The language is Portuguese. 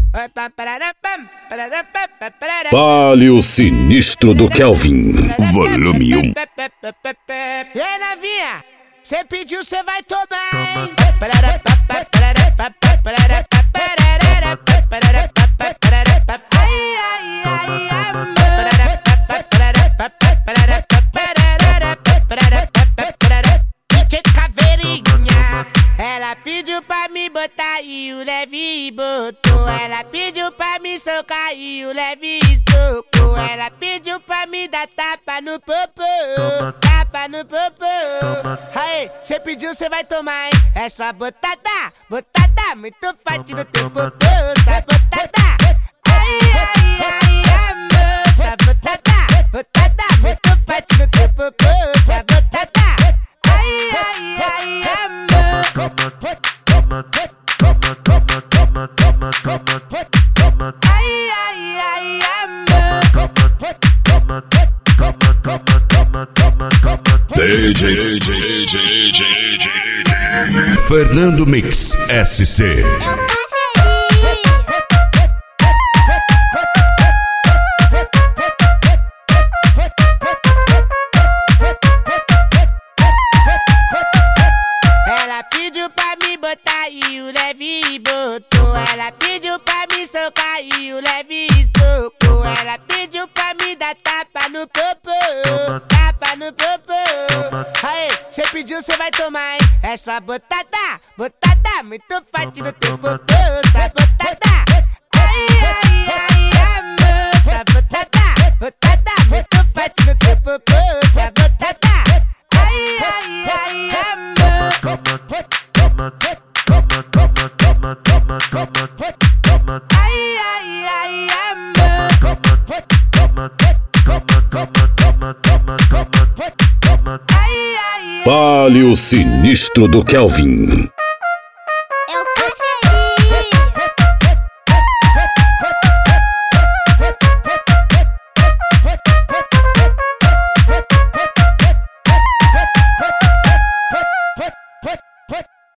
Palio Sinistro do Kelvin, volume 1. E aí, novinha, cê pediu, cê vai tomar, hein? Ela pediu pra me botar e o leve botou. Ela pediu pra me socar e o leve estocou. Ela pediu pra me dar tapa no popô, tapa no popô. Aí, cê pediu, cê vai tomar, hein? É só botada, botada, muito forte no teu popô. Só botada, ai, ai, ai, amor. Só botada, botada, muito forte no teu popô. Só botada, ai, ai, ai, amor. Ai, ai, ai, amor. DJ Fernando Mix SC. Ela pediu pra me botar e o leve botou. Ela pediu pra me socar e o leve estocou. Ela pediu pra me dar tapa no popô, tapa no popô. Aí, cê pediu, cê vai tomar, hein? É só botada, botada, muito forte no teu popô. Só botada, ai, ai, ai, amor. Só botada, botada, muito forte no teu popô. Só botada, ai, ai, ai, amor. Ai, ai, ai, amor. Ai, ai, Palio Sinistro do Kelvin. Eu café.